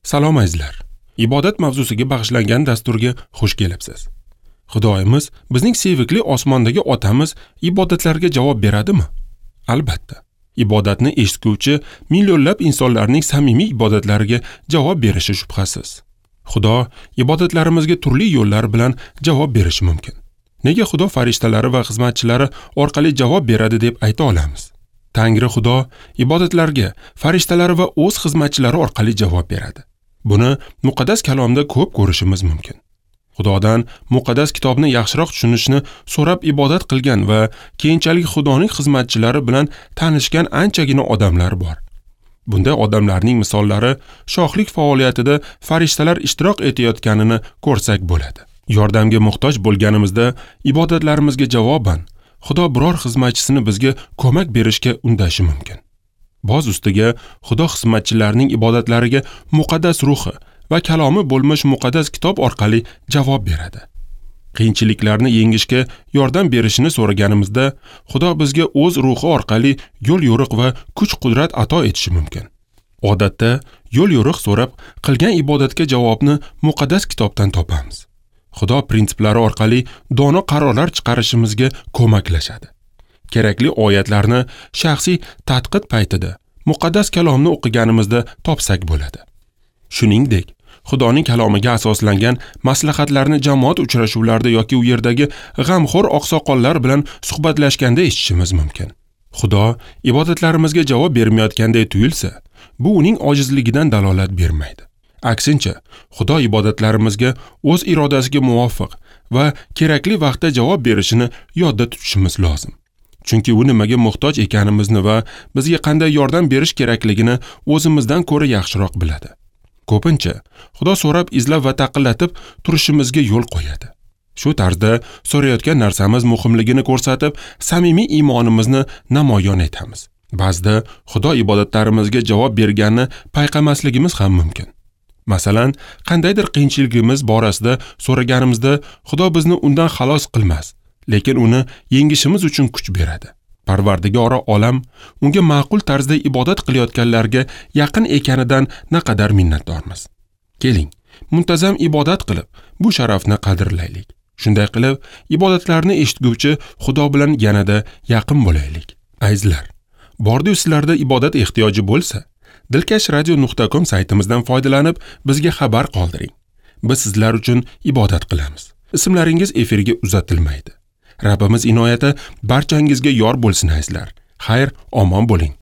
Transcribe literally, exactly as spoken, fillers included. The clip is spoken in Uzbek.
Salom azizlar. Ibodat mavzusiga bag'ishlangan dasturga xush kelibsiz. Xudoyimiz, bizning sevimli osmondagi otamiz ibodatlarga javob beradimi? Albatta. Ibodatni eshituvchi millionlab insonlarning samimiy ibodatlariga javob berishi shubhasiz. Xudo ibodatlarimizga turli yo'llar bilan javob berishi mumkin. Nega Xudo farishtalari va xizmatchilari orqali javob beradi deb ayta olamiz? Tangri Xudo ibodatlarga farishtalari va o'z xizmatchilari orqali javob beradi. Buni muqaddas kalomda ko'p ko'rishimiz mumkin. Xudodan muqaddas kitobni yaxshiroq tushunishni so'rab ibodat qilgan va keyinchalik Xudoning xizmatchilari bilan tanishgan anchagina odamlar bor. Bunday odamlarning misollari shohlik faoliyatida farishtalar ishtirok etayotganini ko'rsak bo'ladi. Yordamga muhtoj bo'lganimizda ibodatlarimizga javoban Xudo biror xizmatchisini bizga ko'mak berishga undashi mumkin. Boz ustiga Xudo xizmatchilarining ibodatlariga muqaddas ruhi va kalomi bo'lmish muqaddas kitob orqali javob beradi. Qiyinchiliklarni yengishga yordam berishini so'raganimizda Xudo bizga o'z ruhi orqali yo'l yo'riq va kuch-qudrat ato etishi mumkin. Odatda yo'l yo'riq so'rab qilgan ibodatga javobni muqaddas kitobdan topamiz. Xudo prinsiplari orqali dono qarorlar chiqarishimizga ko'maklashadi. Kerakli oyatlarni shaxsiy tadqiq paytida muqaddas kalomni o'qiganimizda topsak bo'ladi. Shuningdek, Xudoning kalomiga asoslangan maslahatlarni jamoat uchrashuvlarida yoki u yerdagi g'amxo'r oqsoqollar bilan suhbatlashganda eshitishimiz mumkin. Xudo ibodatlarimizga javob bermayotganday tuyulsa, bu uning ojizligidan dalolat bermaydi. Aksincha, Xudo ibodatlarimizga o'z irodasiga muvofiq va kerakli vaqtda javob berishini yodda tutishimiz lozim. Chunki u nimaga muhtoj ekanimizni va bizga qanday yordam berish kerakligini o'zimizdan ko'ra yaxshiroq biladi. Ko'pincha Xudo so'rab izlab va taqillatib turishimizga yo'l qo'yadi. Shu tarzda so'rayotgan narsamiz muhimligini ko'rsatib, samimiy iymonimizni namoyon etamiz. Ba'zida Xudo ibodatlarimizga javob berganini payqamasligimiz ham mumkin. Masalan, qandaydir qiyinchiligimiz borasida so'raganimizda Xudo bizni undan xalos qilmas, lekin uni yengishimiz uchun kuch beradi. Parvardigori olam unga ma'qul tarzda ibodat qilayotganlarga yaqin ekanidan naqadar minnatdormiz. Keling, muntazam ibodat qilib, bu sharafni qadrlaylik. Shunday qilib, ibodatlarni eshitguvchi Xudo bilan yanada yaqin bo'laylik. Azizlar, bordi sizlarda ibodat ehtiyoji bo'lsa, dilkash radio nuqta com saytimizdan foydalanib bizga xabar qoldiring. Biz sizlar uchun ibodat qilamiz. Ismlaringiz efirga uzatilmaydi. Rabbimiz inoyati barchangizga yor bo'lsin azizlar. Xayr, omon bo'ling.